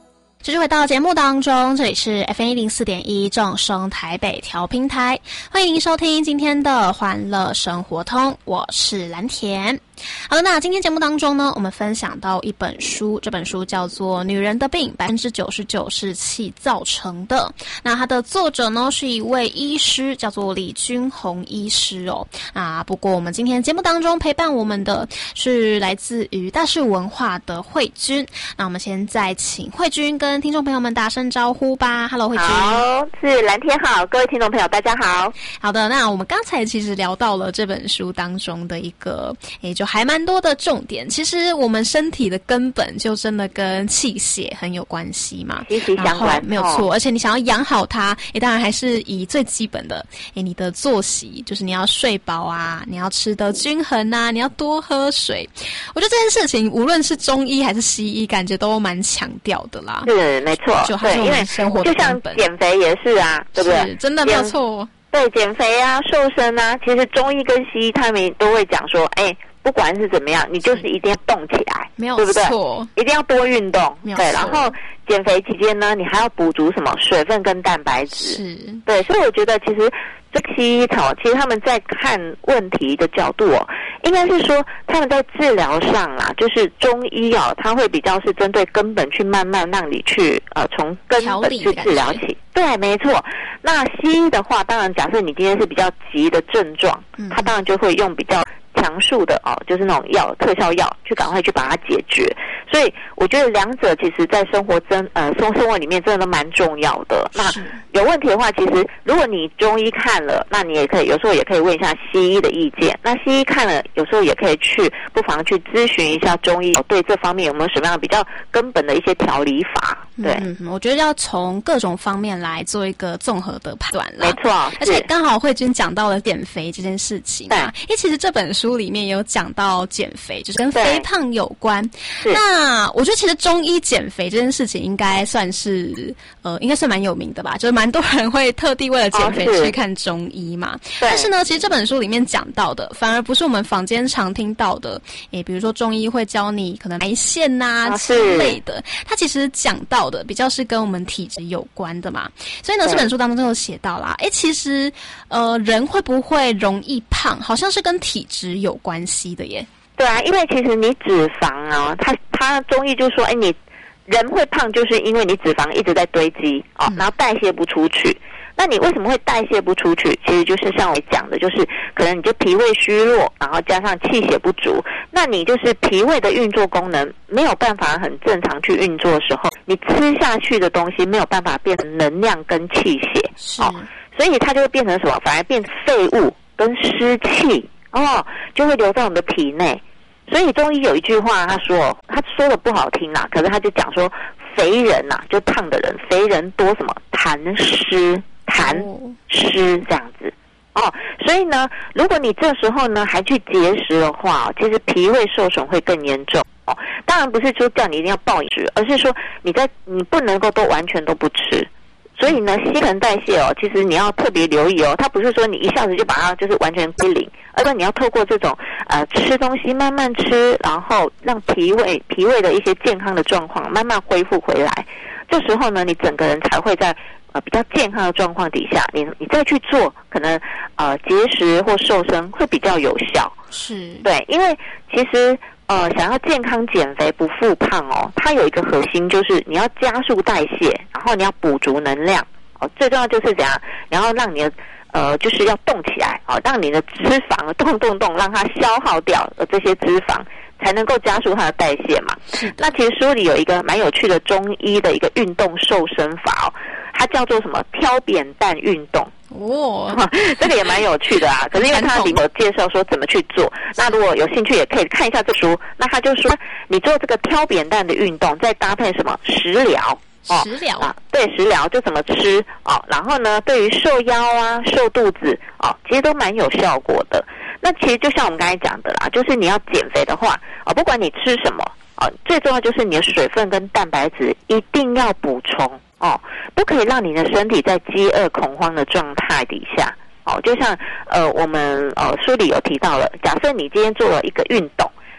继续回到节目当中，这里是 FM104.1 正声台北调频台，欢迎您收听今天的欢乐生活通，我是蓝田。好的，那今天节目当中呢，我们分享到一本书，这本书叫做《女人的病99%是气造成的》。那它的作者呢是一位医师，叫做李君宏医师哦。不过我们今天节目当中陪伴我们的是来自于大是文化的慧君。那我们现在请慧君跟听众朋友们打声招呼吧。Hello， 慧君。 好，是蓝天好，各位听众朋友大家好。 好的，那我们刚才其实聊到了这本书当中的一个就还蛮多的重点。其实我们身体的根本就真的跟气血很有关系嘛， 息息相关， 没有错。而且你想要养好它，当然还是以最基本的你的作息，就是你要睡饱啊，你要吃得均衡啊，你要多喝水。我觉得这件事情无论是中医还是西医，感觉都蛮强调的啦。 是没错， 就还是我们生活的根本。 就像减肥也是啊，对不对？ 是真的没有错。 对，减肥啊，瘦身啊，其实中医跟西医他们都会讲说，不管是怎么样，你就是一定要动起来， 没有对不对？ 错， 一定要多运动，对。然后减肥期间呢，你还要补足什么水分跟蛋白质， 是， 对。所以我觉得其实这个西医其实他们在看问题的角度应该是说他们在治疗上啦，就是中医他会比较是针对根本去慢慢让你去从根本去治疗起。对，没错。那西医的话，当然假设你今天是比较急的症状，他当然就会用比较强速的就是那种药，特效药，去赶快去把它解决。所以我觉得两者其实在生活里面真的都蛮重要的。那有问题的话，其实如果你中医看了，那你也可以有时候也可以问一下西医的意见。那西医看了，有时候也可以不妨去咨询一下中医，对这方面有没有什么样比较根本的一些调理法。对， 我觉得要从各种方面来做一个综合的判断啦。 没错， 而且刚好慧君讲到了减肥这件事情。对，因为其实这本书里面有讲到减肥，就是跟肥胖有关。那我觉得其实中医减肥这件事情应该算是应该算蛮有名的吧，就是蛮多人会特地为了减肥去看中医嘛。但是呢，其实这本书里面讲到的，反而不是我们坊间常听到的，比如说中医会教你可能埋线之类的，它其实讲到的比较是跟我们体质有关的嘛。所以呢，这本书当中就有写到啦，其实人会不会容易胖，好像是跟体质有关系的耶。 对啊，因为其实你脂肪它中医就说，你人会胖，就是因为你脂肪一直在堆积然后代谢不出去。那你为什么会代谢不出去？其实就是像我讲的，就是可能你就脾胃虚弱，然后加上气血不足，那你就是脾胃的运作功能没有办法很正常去运作的时候，你吃下去的东西没有办法变成能量跟气血，所以它就会变成什么？反而变成废物跟湿气就会留在我们的体内。所以中医有一句话，他说的不好听啦，可是他就讲说，肥人就胖的人，肥人多什么痰湿这样子所以呢，如果你这时候呢还去节食的话，其实脾胃受损会更严重当然不是说叫你一定要暴饮食，而是说你不能够都完全都不吃。所以呢，新陈代谢其实你要特别留意它不是说你一下子就把它就是完全归零，而是你要透过这种吃东西慢慢吃，然后让脾胃的一些健康的状况慢慢恢复回来。这时候呢，你整个人才会在比较健康的状况底下，你再去做可能节食或瘦身会比较有效。 是， 对，因为其实想要健康减肥不复胖它有一个核心，就是你要加速代谢，然后你要补足能量最重要就是怎样，然后让你的就是要动起来让你的脂肪动，让它消耗掉这些脂肪，才能够加速它的代谢嘛。那其实书里有一个蛮有趣的中医的一个运动瘦身法它叫做什么挑扁担运动这个也蛮有趣的可是因为它里面有介绍说怎么去做，那如果有兴趣也可以看一下这书。那他就说你做这个挑扁担的运动，再搭配什么食疗对，食疗就怎么吃然后呢，对于瘦腰瘦肚子其实都蛮有效果的。那其实就像我们刚才讲的啦，就是你要减肥的话不管你吃什么最重要就是你的水分跟蛋白质一定要补充不可以让你的身体在饥饿恐慌的状态底下就像我们书里有提到了，假设你今天做了一个运动，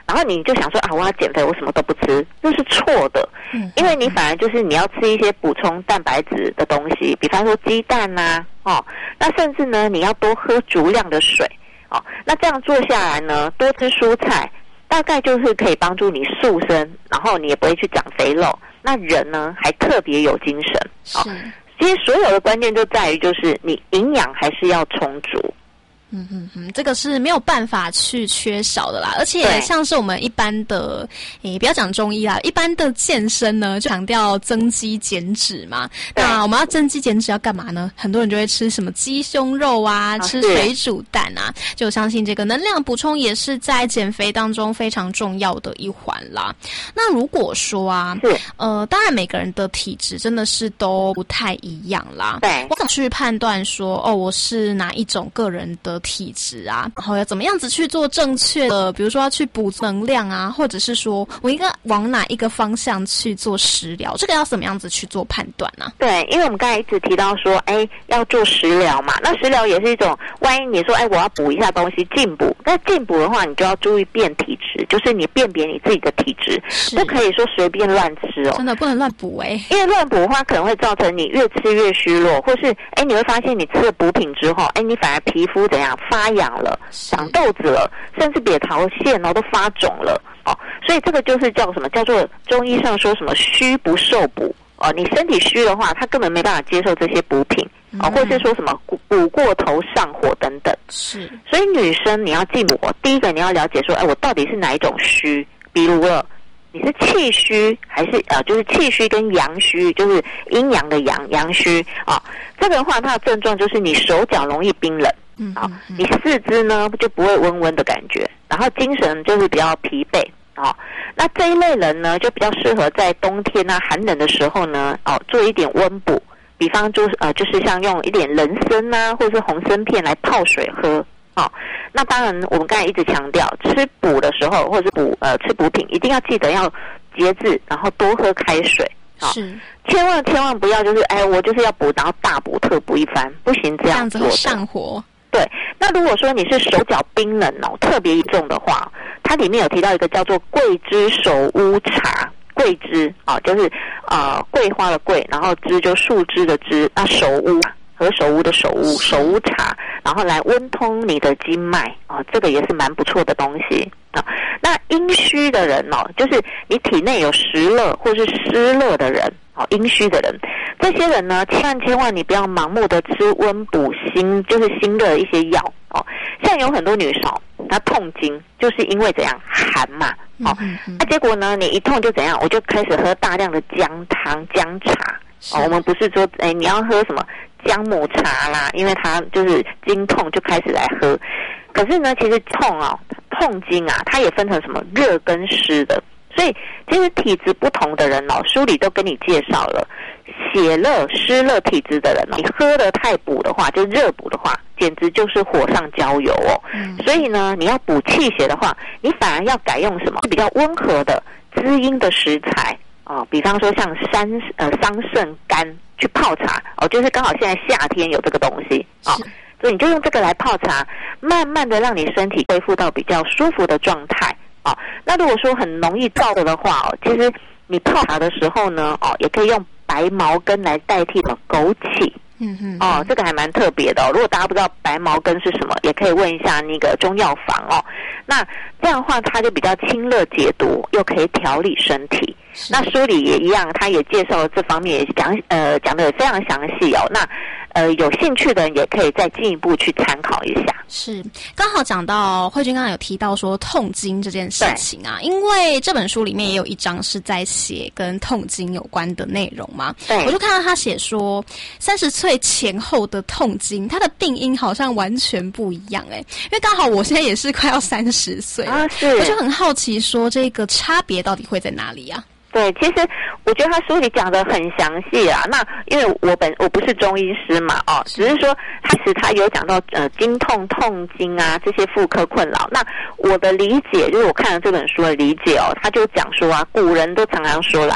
然后你就想说啊，我要减肥，我什么都不吃，这是错的。因为你反而就是你要吃一些补充蛋白质的东西，比方说鸡蛋啊，那甚至呢你要多喝足量的水，那这样做下来呢，多吃蔬菜，大概就是可以帮助你塑身，然后你也不会去长肥肉，那人呢还特别有精神。其实所有的关键就在于就是你营养还是要充足。 这个是没有办法去缺少的啦，而且像是我们一般的，不要讲中医啦，一般的健身呢，就强调增肌减脂嘛。那我们要增肌减脂要干嘛呢？很多人就会吃什么鸡胸肉啊，吃水煮蛋啊，就相信这个能量补充也是在减肥当中非常重要的一环啦。那如果说啊，当然每个人的体质真的是都不太一样啦。对，我怎么去判断说，我是哪一种个人的体质啊，然后要怎么样子去做正确的，比如说要去补能量啊，或者是说我应该往哪一个方向去做食疗，这个要怎么样子去做判断呢？ 对，因为我们刚才一直提到说，要做食疗嘛，那食疗也是一种，万一你说，我要补一下东西进补，那进补的话，你就要注意辨体质，就是你辨别你自己的体质，不可以说随便乱吃哦， 真的不能乱补因为乱补的话可能会造成你越吃越虚弱，或是你会发现你吃了补品之后，你反而皮肤怎样发痒了，长痘子了，甚至扁桃腺都发肿了所以这个就是叫什么？叫做中医上说什么虚不受补你身体虚的话，他根本没办法接受这些补品或是说什么补过头上火等等。 是， 所以女生你要进补，第一个你要了解说，我到底是哪一种虚？比如你是气虚还是就是气虚跟阳虚，就是阴阳的阳虚这个的话，它的症状就是你手脚容易冰冷。你四肢呢就不会温温的感觉，然后精神就是比较疲惫那这一类人呢，就比较适合在冬天啊寒冷的时候呢做一点温补，比方就是像用一点人参啊，或者是红参片来泡水喝那当然我们刚才一直强调，吃补的时候或者是吃补品，一定要记得要节制，然后多喝开水是， 千万不要就是我就是要补，然后大补特补一番，不行这样做的， 这样子会上火。 对，那如果说你是手脚冰冷特别严重的话，它里面有提到一个叫做桂枝手乌茶，桂枝就是桂花的桂，然后枝就树枝的枝，那手乌和手乌的手乌茶，然后来温通你的经脉这个也是蛮不错的东西那阴虚的人就是你体内有实热或是湿热的人阴虚的人，这些人呢，千万你不要盲目的吃温补就是心热的一些药像有很多女生她痛经，就是因为怎样寒嘛结果呢，你一痛就怎样，我就开始喝大量的姜汤姜茶我们不是说你要喝什么姜母茶啦，因为它就是经痛就开始来喝，可是呢，其实痛经它也分成什么热跟湿的。所以其实体质不同的人书里都跟你介绍了，血热湿热体质的人你喝的太补的话，就热补的话，简直就是火上浇油所以呢，你要补气血的话，你反而要改用什么比较温和的滋阴的食材比方说像桑葚干去泡茶就是刚好现在夏天有这个东西所以你就用这个来泡茶，慢慢的让你身体恢复到比较舒服的状态那如果说很容易燥的话其实你泡茶的时候呢也可以用白茅根来代替枸杞这个还蛮特别的如果大家不知道白茅根是什么，也可以问一下那个中药房那这样的话它就比较清热解毒，又可以调理身体。那书里也一样，他也介绍了这方面，也讲得非常详细那有兴趣的人也可以再进一步去参考一下。 是，刚好讲到慧君刚刚有提到说痛经这件事情因为这本书里面也有一章是在写跟痛经有关的内容嘛。对，我就看到他写说30岁前后的痛经，它的病因好像完全不一样因为刚好我现在也是快要30岁了我就很好奇说这个差别到底会在哪里对，其实我觉得他书里讲得很详细那因为我不是中医师嘛只是说其实他有讲到经痛、痛经这些妇科困扰。那我的理解就是我看了这本书的理解他就讲说古人都常常说啦，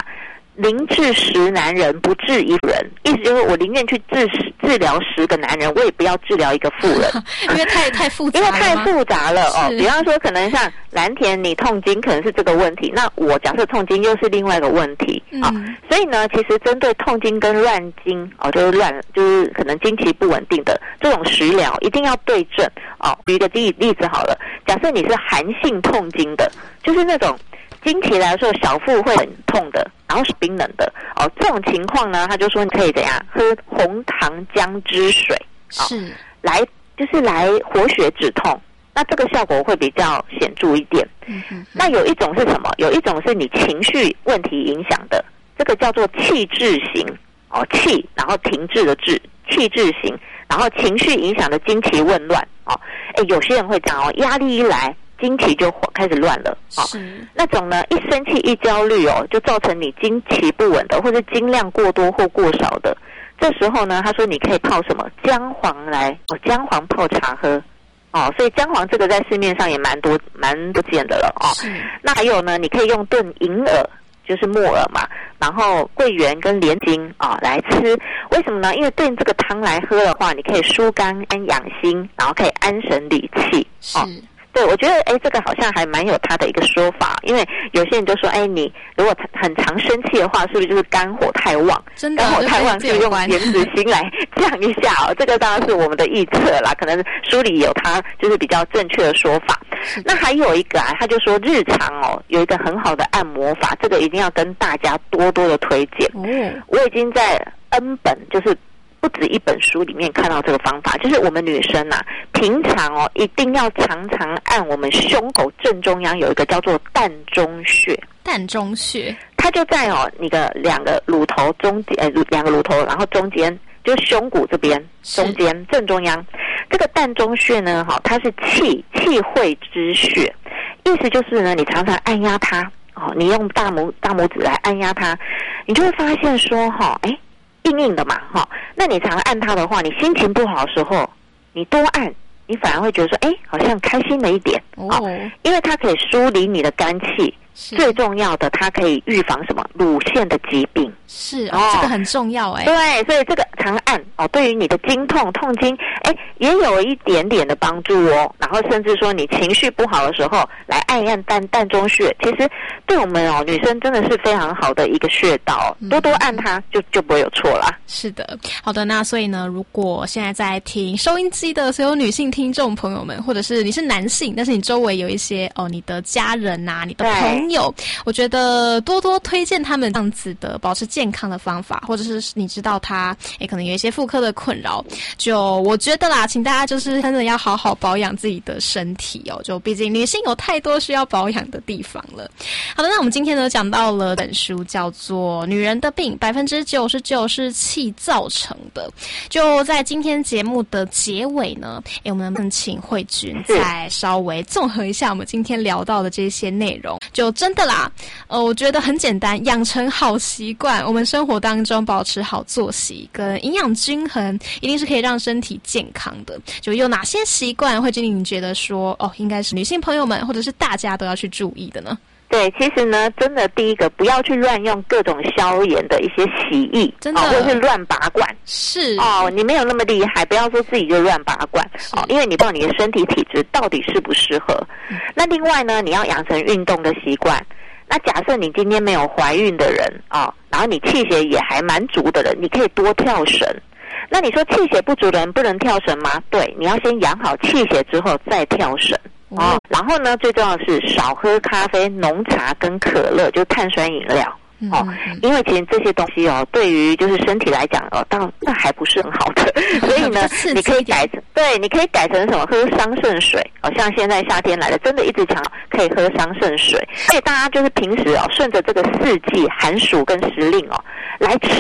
0治10男人，不治1妇人，意思就是我宁愿去治疗10个男人，我也不要治疗一个妇人， 因为太复杂了， 因为太复杂了哦。比方说，可能像蓝田你痛经可能是这个问题，那我假设痛经又是另外一个问题啊。所以呢，其实针对痛经跟乱经哦，就是可能经期不稳定的这种食疗，一定要对症哦。举一个例子好了，假设你是寒性痛经的，就是那种经期来的时候小腹会很痛的，然后是冰冷的哦，这种情况呢，他就说你可以怎样喝红糖姜汁水， 是来活血止痛，那这个效果会比较显著一点。那有一种是什么？有一种是你情绪问题影响的，这个叫做气滞型哦，气然后停滞的滞，气滞型，然后情绪影响的经期紊乱哦。有些人会讲哦，压力一来，经期就开始乱了哦。那种呢，一生气一焦虑哦，就造成你经期不稳的，或者经量过多或过少的。这时候呢，他说你可以泡什么姜黄姜黄泡茶喝哦，所以姜黄这个在市面上也蛮多见的了哦。那还有呢，你可以用炖银耳，就是木耳嘛，然后桂圆跟莲筋啊来吃。为什么呢？因为炖这个汤来喝的话，你可以疏肝养心，然后可以安神理气哦。对，我觉得这个好像还蛮有他的一个说法，因为有些人就说你如果很常生气的话，是不是就是肝火太旺？真的，肝火太旺是用莲子心来降一下哦。这个当然是我们的臆测啦，可能书里有他就是比较正确的说法。那还有一个他就说日常有一个很好的按摩法，这个一定要跟大家多多的推荐。我已经在 N 本就是不止一本书里面看到这个方法，就是我们女生平常一定要常常按我们胸口正中央有一个叫做膻中穴。 膻中穴， 它就在你的两个乳头中间，两个乳头，然后中间就是胸骨这边中间正中央。这个膻中穴呢，它是气会之穴，意思就是呢，你常常按压它你用大拇指来按压它，你就会发现说硬硬的嘛那你常按它的话，你心情不好的时候，你多按，你反而会觉得说好像开心了一点因为它可以梳理你的肝气，最重要的它可以预防什么乳腺的疾病。 是这个很重要对，所以这个常按对于你的经痛经也有一点点的帮助然后甚至说你情绪不好的时候来按一按膻中穴，其实对我们女生真的是非常好的一个穴道多多按它就不会有错啦。 是的，好的，那所以呢，如果现在在听收音机的所有女性听众朋友们，或者是你是男性，但是你周围有一些你的家人你的朋友，我觉得多多推荐他们这样子的保持健康的方法，或者是你知道他可能有一些妇科的困扰，就我觉得啦，请大家就是真的要好好保养自己的身体就毕竟女性有太多需要保养的地方了。好的，那我们今天呢讲到了本书叫做《女人的病99%是气造成的》，就在今天节目的结尾呢，我们能请慧君再稍微综合一下我们今天聊到的这些内容。就真的啦，我觉得很简单，养成好习惯，我们生活当中保持好作息跟营养均衡，一定是可以让身体健康的。就有哪些习惯慧君你觉得说应该是女性朋友们或者是大家都要去注意的呢？ 对，其实呢，真的第一个不要去乱用各种消炎的一些洗液，真的，或者是乱拔罐。 是你没有那么厉害，不要说自己就乱拔罐因为你不知道你的身体体质到底适不适合。那另外呢，你要养成运动的习惯。那假设你今天没有怀孕的人然后你气血也还蛮足的人，你可以多跳绳。那你说气血不足的人不能跳绳吗？对，你要先养好气血之后再跳绳。然后呢，最重要的是少喝咖啡、浓茶跟可乐，就是碳酸饮料因为其实这些东西对于就是身体来讲那还不是很好的，所以呢，你可以改成什么？喝桑葚水像现在夏天来了，真的一直强可以喝桑葚水，而且大家就是平时顺着这个四季寒暑跟时令来吃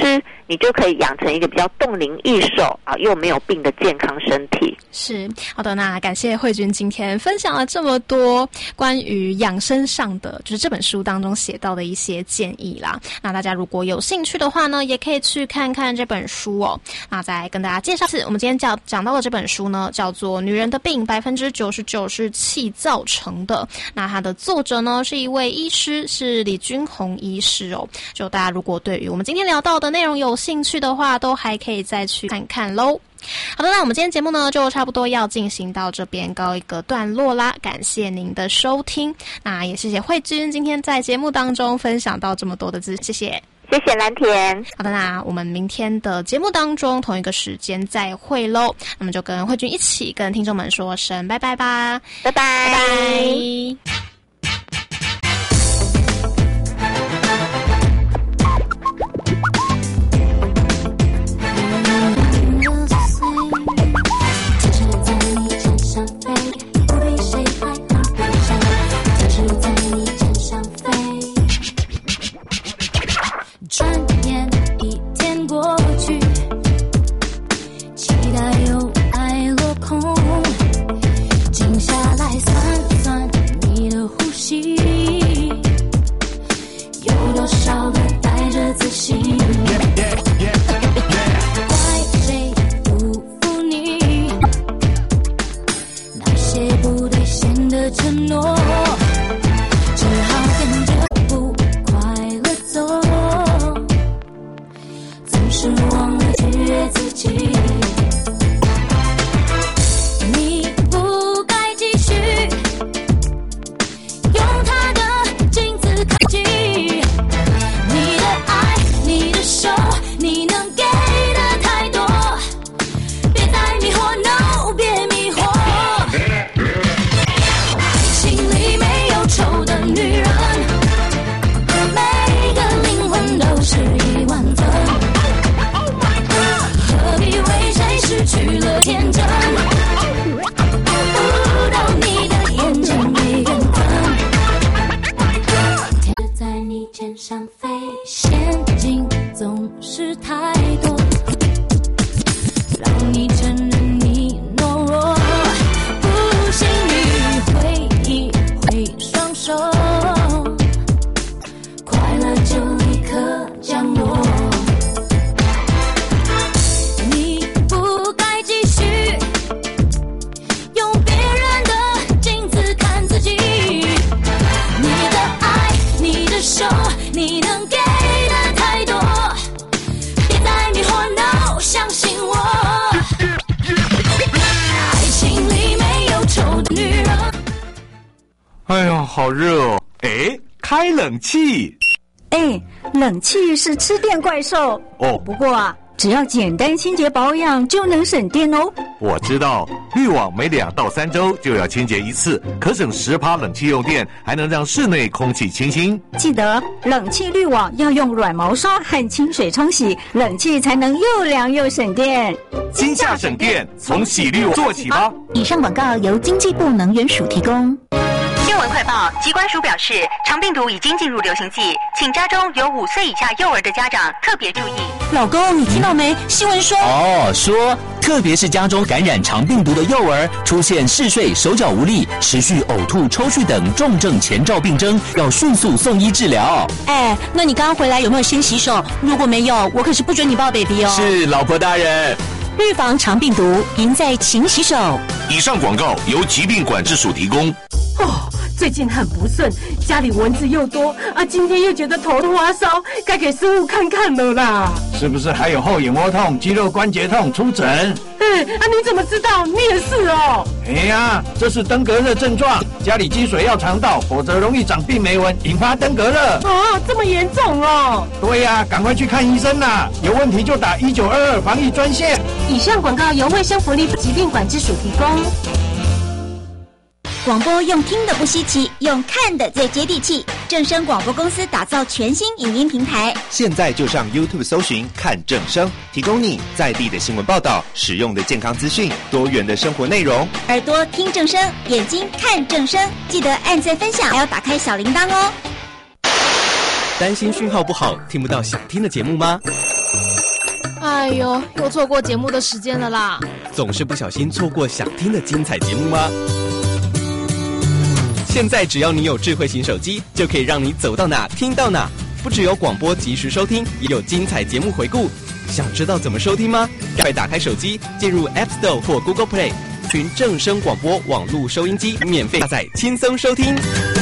你就可以养成一个比较冻龄益寿啊又没有病的健康身体。 是，好的，那感谢慧君今天分享了这么多关于养生上的，就是这本书当中写到的一些建议啦。那大家如果有兴趣的话呢，也可以去看看这本书哦。那再跟大家介绍一次，我们今天讲到的这本书呢，叫做《女人的病99%是气造成的》。那它的作者呢是一位医师，是李君宏医师哦。就大家如果对于我们今天聊到的内容有兴趣的话，都还可以再去看看咯。好的，那我们今天节目呢就差不多要进行到这边告一个段落啦，感谢您的收听，那也谢谢慧君今天在节目当中分享到这么多的资讯，谢谢。 谢谢蓝田。 好的，那我们明天的节目当中同一个时间再会咯，那么就跟慧君一起跟听众们说声拜拜吧， 拜拜， 拜拜。 转眼一天过去，期待又爱落空，静下来算算你的呼吸，有多少个带着自信，怪谁不负你那些不兑现的承诺，只好跟着不快乐走，是忘了取悦自己，你不该继续用他的镜子看自己，你的爱，你的手，你能给的太多，别再迷惑 ，no， 别迷惑，爱情里没有丑的女人，每个灵魂都是1万分。失去了天真，不到你的眼睛没人分，天使在你肩上飞，陷阱总是太多，让你承认你懦弱，不幸你挥一挥双手，快乐就立刻降落。你能给的太多，别再迷惑 ，no， 相信我，爱情里没有丑的女人。 哎呀，好热哦！哎，开冷气。 哎，冷气是吃电怪兽哦。 不过啊，只要简单清洁保养就能省电哦。 我知道，滤网每2到3周就要清洁一次，可省10%冷气用电，还能让室内空气清新。 记得冷气滤网要用软毛刷和清水冲洗，冷气才能又凉又省电。 今夏省电，从洗滤网做起吧。 以上广告由经济部能源署提供。 新闻快报，疾管署表示，肠病毒已经进入流行季，请家中有5岁以下幼儿的家长特别注意。 老公，你听到没？新闻说说特别是家中感染肠病毒的幼儿出现嗜睡、手脚无力、持续呕吐、抽搐等重症前兆病征，要迅速送医治疗。 哎，那你刚刚回来有没有先洗手？如果没有，我可是不准你抱 baby 哦。 是，老婆大人。 预防肠病毒，赢在勤洗手。 以上广告由疾病管制署提供。 最近很不顺，家里蚊子又多啊，今天又觉得头痛发烧，该给师傅看看了啦。 是不是还有后眼窝痛、肌肉关节痛？出诊。 你怎么知道？你也是哦。 哎呀，这是登革热症状，家里积水要肠道，否则容易长病媒蚊，引发登革热。 这么严重哦。 对呀，赶快去看医生啦，有问题就打1922防疫专线。 以上广告由卫生福利部疾病管制署提供。 广播用听的不稀奇，用看的最接地气。正声广播公司打造全新影音平台， 现在就上 YouTube 搜寻看正声，提供你在地的新闻报道、实用的健康资讯、多元的生活内容。 耳朵听正声，眼睛看正声，记得按赞分享，还要打开小铃铛哦。 担心讯号不好，听不到想听的节目吗？ 哎呦，又错过节目的时间了啦！ 总是不小心错过想听的精彩节目吗？现在只要你有智慧型手机，就可以让你走到哪听到哪。不只有广播及时收听，也有精彩节目回顾。想知道怎么收听吗？快打开手机，进入 App Store 或 Google Play，寻正声广播网络收音机，免费下载，轻松收听。